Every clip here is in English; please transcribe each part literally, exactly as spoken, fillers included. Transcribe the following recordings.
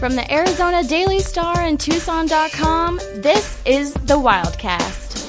From the Arizona Daily Star and Tucson dot com, this is the Wildcast.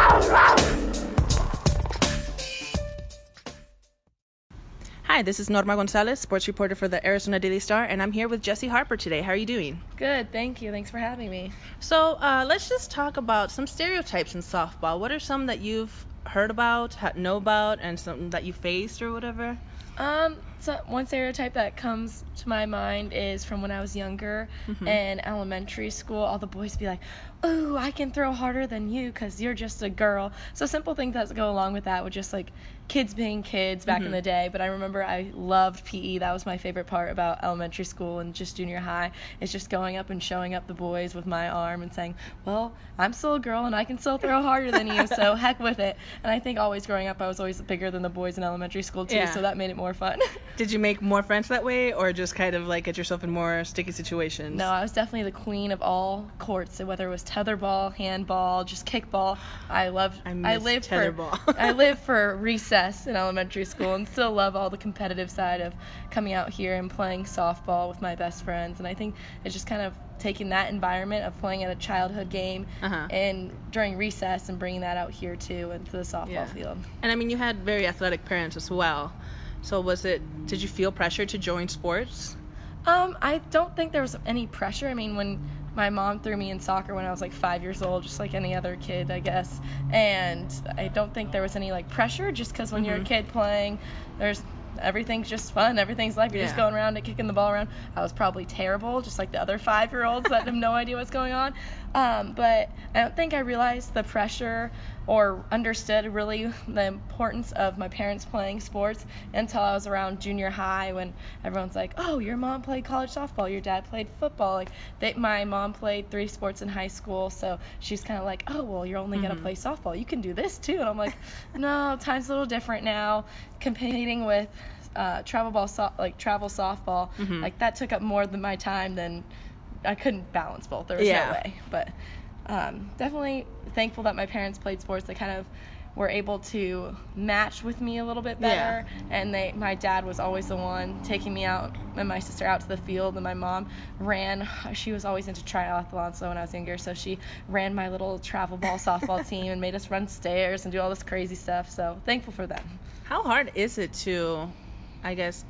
Hi, this is Norma Gonzalez, sports reporter for the Arizona Daily Star, and I'm here with Jessie Harper today. How are you doing? Good, thank you. Thanks for having me. So uh, let's just talk about some stereotypes in softball. What are some that you've heard about, ha- know about, and some that you faced or whatever? Um, so one stereotype that comes to my mind is from when I was younger Mhm. in elementary school. All the boys be like, "Oh, I can throw harder than you because you're just a girl." So simple things that go along with that would just like kids being kids back Mhm. in the day. But I remember I loved P E. That was my favorite part about elementary school and just junior high. It's just going up and showing up the boys with my arm and saying, "Well, I'm still a girl and I can still throw harder than you, so heck with it." And I think always growing up, I was always bigger than the boys in elementary school too, Yeah. so that made it more fun. Did you make more friends that way, or just kind of like get yourself in more sticky situations? No, I was definitely the queen of all courts. So whether it was tetherball, handball, just kickball, I loved. I miss lived tetherball. for. I lived for recess in elementary school, and still love all the competitive side of coming out here and playing softball with my best friends. And I think it's just kind of taking that environment of playing at a childhood game Uh-huh. and during recess and bringing that out here too into the softball Yeah. field. And I mean, you had very athletic parents as well. So was it? Did you feel pressure to join sports? Um, I don't think there was any pressure. I mean, when my mom threw me in soccer when I was like five years old, just like any other kid, I guess. And I don't think there was any like pressure, just because when you're a Mhm. kid playing, there's everything's just fun. Everything's life. You're just Yeah. going around and kicking the ball around. I was probably terrible, just like the other five-year-olds that have no idea what's going on. Um, but I don't think I realized the pressure or understood really the importance of my parents playing sports until I was around junior high, when everyone's like, "Oh, your mom played college softball, your dad played football." Like they, my mom played three sports in high school, so she's kind of like, "Oh, well, you're only gonna Mhm. play softball. You can do this too." And I'm like, "No, time's a little different now." Competing with uh, travel ball, so- like travel softball, Mhm. like that took up more than my time than I couldn't balance both. There was Yeah. no way. But um, definitely thankful that my parents played sports. They kind of were able to match with me a little bit better. And they, my dad was always the one taking me out and my sister out to the field. And my mom ran. She was always into triathlon. So when I was younger, so she ran my little travel ball softball team and made us run stairs and do all this crazy stuff. So thankful for them. How hard is it to, I guess,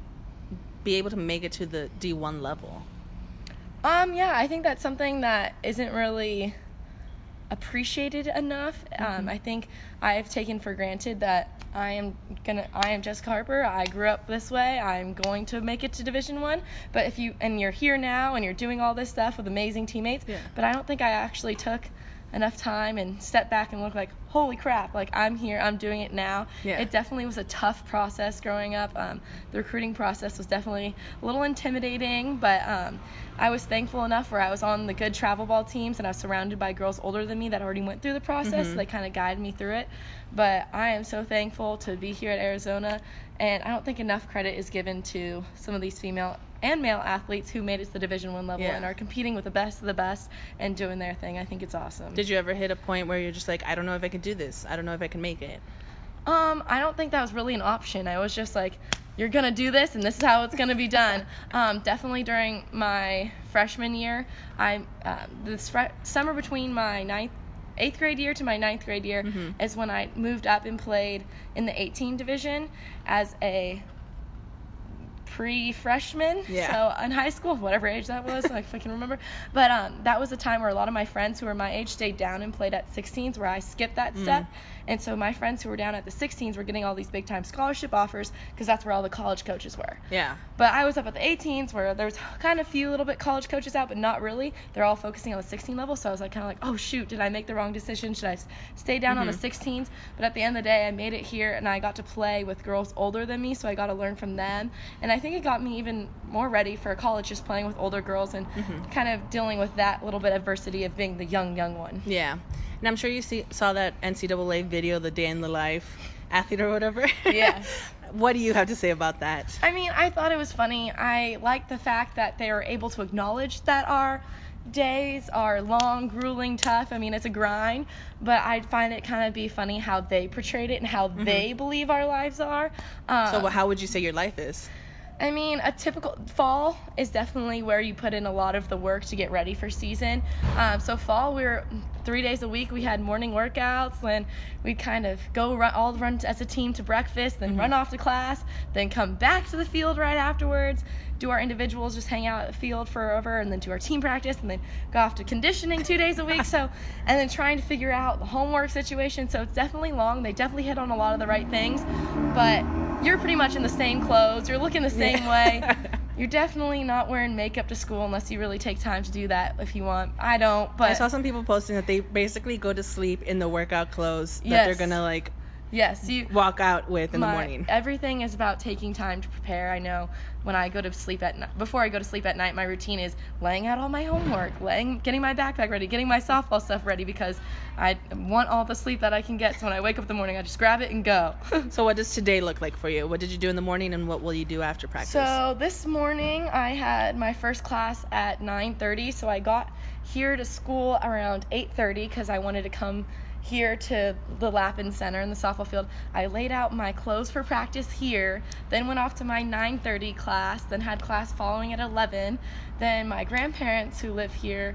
be able to make it to the D one level? Um, yeah, I think that's something that isn't really appreciated enough. Mhm. Um, I think I've taken for granted that I am gonna, I am Jessica Harper. I grew up this way. I'm going to make it to Division One. But if you, and you're here now, and you're doing all this stuff with amazing teammates. Yeah. But I don't think I actually took enough time and stepped back and looked like, holy crap, like I'm here, I'm doing it now. Yeah. It definitely was a tough process growing up. Um, the recruiting process was definitely a little intimidating, but um, I was thankful enough where I was on the good travel ball teams and I was surrounded by girls older than me that already went through the process. Mhm. So they kind of guided me through it. But I am so thankful to be here at Arizona, and I don't think enough credit is given to some of these female and male athletes who made it to the Division One level Yeah. and are competing with the best of the best and doing their thing. I think it's awesome. Did you ever hit a point where you're just like, I don't know if I can do this. I don't know if I can make it? Um, I don't think that was really an option. I was just like, you're going to do this, and this is how it's going to be done. Um, definitely during my freshman year, I um, this fre- summer between my ninth, eighth grade year to my ninth grade year Mhm. is when I moved up and played in the eighteen division as a pre-freshman, Yeah. so in high school, whatever age that was, like if I can remember. But um, that was a time where a lot of my friends who were my age stayed down and played at sixteens, where I skipped that Mm. step. And so my friends who were down at the sixteens were getting all these big time scholarship offers because that's where all the college coaches were. Yeah. But I was up at the eighteens where there's kind of few little bit college coaches out, but not really. They're all focusing on the sixteen level. So I was like kind of like, oh shoot, did I make the wrong decision? Should I s- stay down on the Mhm. sixteens? But at the end of the day, I made it here and I got to play with girls older than me, so I got to learn from them. And I think it got me even more ready for college, just playing with older girls and Mhm. kind of dealing with that little bit of adversity of being the young, young one. Yeah. And I'm sure you see, saw that N C double A video, the day in the life athlete or whatever. Yeah. What do you have to say about that? I mean, I thought it was funny. I liked the fact that they were able to acknowledge that our days are long, grueling, tough. I mean, it's a grind, but I find it kind of be funny how they portrayed it and how Mhm. they believe our lives are. Um, So how would you say your life is? I mean, a typical fall is definitely where you put in a lot of the work to get ready for season. Um, so fall, we were three days a week. We had morning workouts, then we'd kind of go run, all run as a team to breakfast, then mm-hmm. run off to class, then come back to the field right afterwards, do our individuals, just hang out at the field forever, and then do our team practice, and then go off to conditioning two days a week. So, and then trying to figure out the homework situation. So it's definitely long. They definitely hit on a lot of the right things, but you're pretty much in the same clothes. You're looking the same yeah. way. You're definitely not wearing makeup to school unless you really take time to do that if you want. I don't, but I saw some people posting that they basically go to sleep in the workout clothes that yes. they're going to like yes, you walk out with in my, the morning. Everything is about taking time to prepare. I know when I go to sleep at night, before I go to sleep at night, my routine is laying out all my homework, laying, getting my backpack ready, getting my softball stuff ready because I want all the sleep that I can get. So when I wake up in the morning, I just grab it and go. So what does today look like for you? What did you do in the morning and what will you do after practice? So this morning I had my first class at nine thirty. So I got here to school around eight thirty because I wanted to come here to the Lappin Center in the softball field. I laid out my clothes for practice here, then went off to my nine thirty class, then had class following at eleven. Then my grandparents who live here,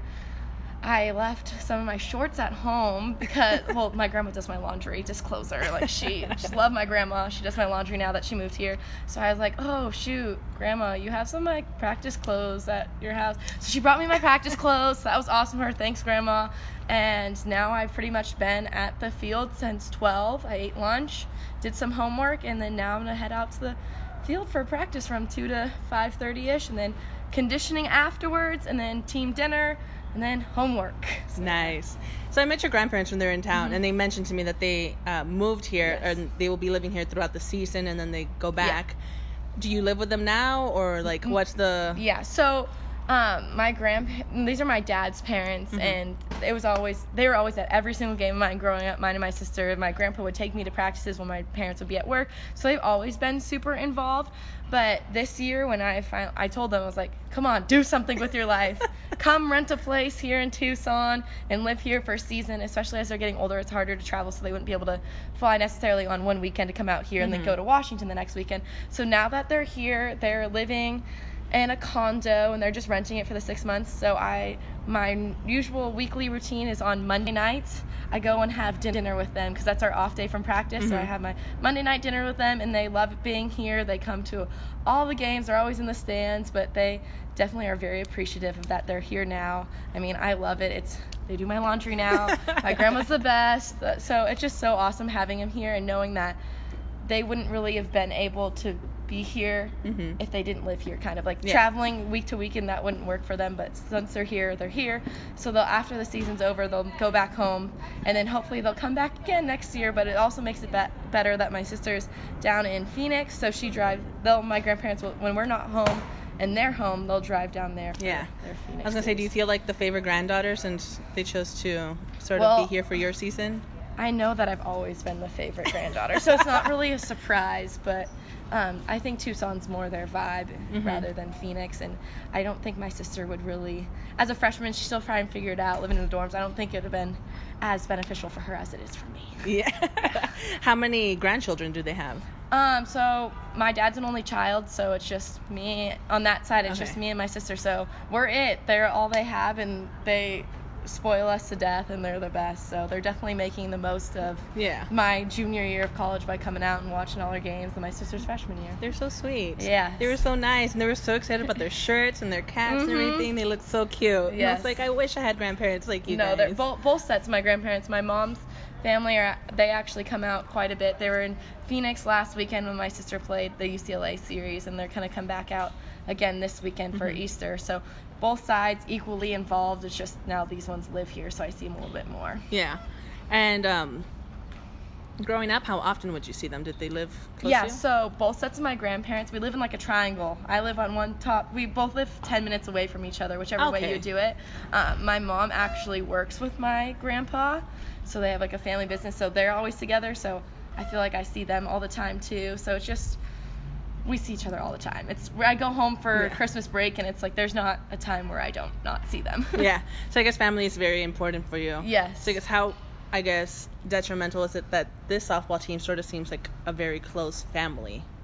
I left some of my shorts at home because, well, my grandma does my laundry, disclosure. Like, she just love my grandma. She does my laundry now that she moved here. So I was like, oh, shoot, Grandma, you have some, like, practice clothes at your house. So she brought me my practice clothes. So that was awesome of her. Thanks, Grandma. And now I've pretty much been at the field since twelve. I ate lunch, did some homework, and then now I'm going to head out to the field for practice from two to five thirty-ish, and then conditioning afterwards, and then team dinner, and then homework. So. Nice. So I met your grandparents when they were in town, Mm-hmm. and they mentioned to me that they uh, moved here, Yes. and they will be living here throughout the season, and then they go back. Yeah. Do you live with them now, or like what's the? Yeah. So um, my grandpa, these are my dad's parents, Mm-hmm. and it was always they were always at every single game of mine growing up. Mine and my sister. My grandpa would take me to practices when my parents would be at work, so they've always been super involved. But this year, when I finally, I told them, I was like, come on, do something with your life. Come rent a place here in Tucson and live here for a season, especially as they're getting older. It's harder to travel, so they wouldn't be able to fly necessarily on one weekend to come out here and Mm-hmm. then go to Washington the next weekend. So now that they're here, they're living in a condo and they're just renting it for the six months. So I, my usual weekly routine is on Monday nights. I go and have dinner with them because that's our off day from practice. Mm-hmm. So I have my Monday night dinner with them, and they love being here. They come to all the games. They're always in the stands, but they definitely are very appreciative of that they're here now. I mean, I love it. It's they do my laundry now. My grandma's the best. So it's just so awesome having them here and knowing that they wouldn't really have been able to be here Mm-hmm. if they didn't live here, kind of like Yeah. traveling week to week, and that wouldn't work for them. But since they're here, they're here. So they'll, after the season's over, they'll go back home, and then hopefully they'll come back again next year. But it also makes it be- better that my sister's down in Phoenix, so she drives. They'll my grandparents will, when we're not home and they're home, they'll drive down there. For Yeah. their Phoenix I was gonna say, do you days. feel like the favorite granddaughter since they chose to sort Well, of be here for your season? I know that I've always been the favorite granddaughter, so it's not really a surprise, but um, I think Tucson's more their vibe Mhm. rather than Phoenix, and I don't think my sister would really, as a freshman, she's still trying to figure it out, living in the dorms. I don't think it would have been as beneficial for her as it is for me. Yeah. How many grandchildren do they have? Um, so my dad's an only child, so it's just me. On that side, it's Okay. just me and my sister, so we're it. They're all they have, and they spoil us to death, and they're the best. So they're definitely making the most of Yeah. my junior year of college by coming out and watching all our games, and my sister's freshman year. They're so sweet. Yeah. They were so nice, and they were so excited about their shirts and their caps and Mhm. everything. They looked so cute. And I Yes. was like, I wish I had grandparents like you no, guys. they're both both sets of my grandparents. My mom's family are they actually come out quite a bit. They were in Phoenix last weekend when my sister played the U C L A series, and they're gonna come back out again this weekend for Mhm. Easter. So both sides equally involved. It's just now these ones live here, so I see them a little bit more. Yeah. And um, growing up, how often would you see them? Did they live close Yeah, to you? so both sets of my grandparents, we live in like a triangle. I live on one top. We both live ten minutes away from each other, whichever way Okay. you do it. Um, my mom actually works with my grandpa, so they have like a family business, so they're always together. So I feel like I see them all the time too. So it's just we see each other all the time. It's I go home for Yeah. Christmas break, and it's like there's not a time where I don't not see them. Yeah. So I guess family is very important for you. Yes. So I guess how, I guess, detrimental is it that this softball team sort of seems like a very close family?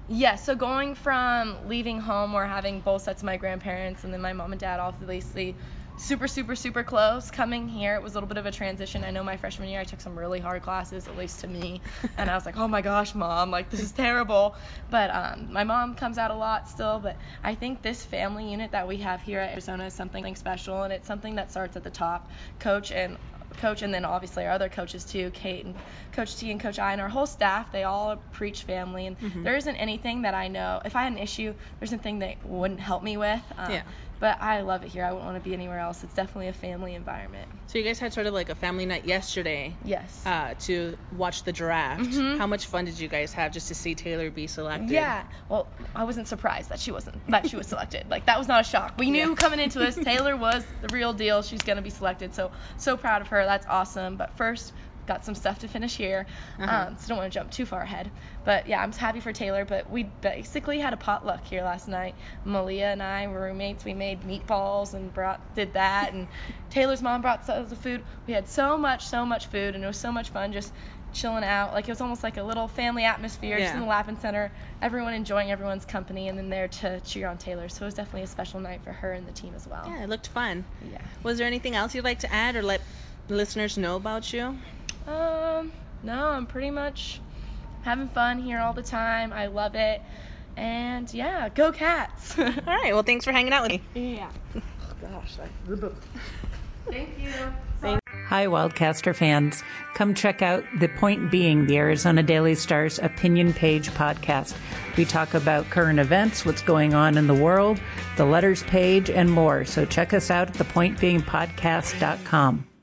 Yeah, so going from leaving home or having both sets of my grandparents and then my mom and dad obviously super, super, super close. Coming here, it was a little bit of a transition. I know my freshman year I took some really hard classes, at least to me, and I was like, oh my gosh, Mom, like this is terrible. But um, my mom comes out a lot still, but I think this family unit that we have here at Arizona is something special, and it's something that starts at the top. Coach and coach and then obviously our other coaches too, Kate and Coach T and Coach I and our whole staff, they all preach family, and mm-hmm. there isn't anything that I know, if I had an issue, there's nothing that wouldn't help me with. Um, yeah. But I love it here. I wouldn't want to be anywhere else. It's definitely a family environment. So you guys had sort of like a family night yesterday. Yes. Uh, to watch the draft. Mm-hmm. How much fun did you guys have just to see Taylor be selected? Yeah. Well, I wasn't surprised that she wasn't that she was selected. Like that was not a shock. We knew yeah. coming into this Taylor was the real deal. She's gonna be selected. So so proud of her. That's awesome. But first, got some stuff to finish here, uh-huh. um, so don't want to jump too far ahead. But yeah, I'm happy for Taylor. But we basically had a potluck here last night. Malia and I were roommates. We made meatballs and brought did that. And Taylor's mom brought some of the food. We had so much, so much food, and it was so much fun just chilling out. Like it was almost like a little family atmosphere, yeah. just in the Lappin Center. Everyone enjoying everyone's company, and then there to cheer on Taylor. So it was definitely a special night for her and the team as well. Yeah, it looked fun. Yeah. Was there anything else you'd like to add or let listeners know about you? Um, no, I'm pretty much having fun here all the time. I love it. And yeah, go Cats. All right, well, thanks for hanging out with me. Yeah. Oh, gosh. I... Thank you. Thank- Hi, Wildcaster fans. Come check out The Point Being, the Arizona Daily Star's opinion page podcast. We talk about current events, what's going on in the world, the letters page, and more. So check us out at the point being podcast dot com.